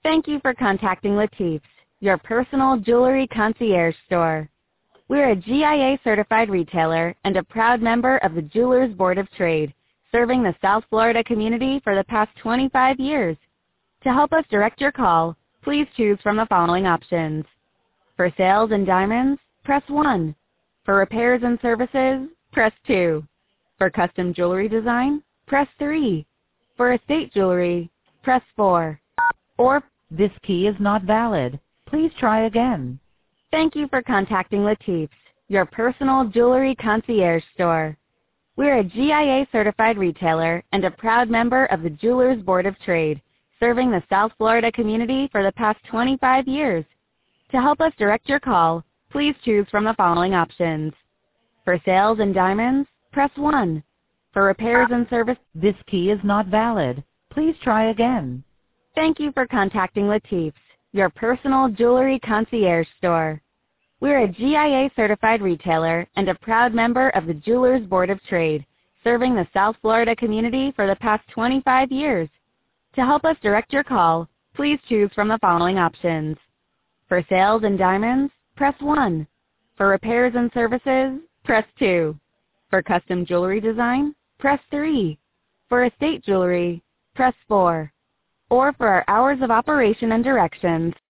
Thank you for contacting Latif's, your personal jewelry concierge store. We're a GIA certified retailer and a proud member of the Jewelers Board of Trade, serving the South Florida community for the past 25 years. To help us direct your call, please choose from the following options. For sales and diamonds, press 1. For repairs and services, press 2. For custom jewelry design, press 3. For estate jewelry, press 4. Or, this key is not valid. Please try again. thank you for contacting Latif's, your personal jewelry concierge store. We're a GIA certified retailer and a proud member of the Jewelers Board of Trade, serving the South Florida community for the past 25 years. To help us direct your call, please choose from the following options. For sales and diamonds, press 1. For repairs and service, this key is not valid. Please try again. Thank you for contacting Latif's, your personal jewelry concierge store. We're a GIA certified retailer and a proud member of the Jewelers Board of Trade, serving the South Florida community for the past 25 years. To help us direct your call, please choose from the following options. For sales and diamonds, press 1. For repairs and services, press 2. For custom jewelry design, press 3. For estate jewelry, press 4. Or for our hours of operation and directions,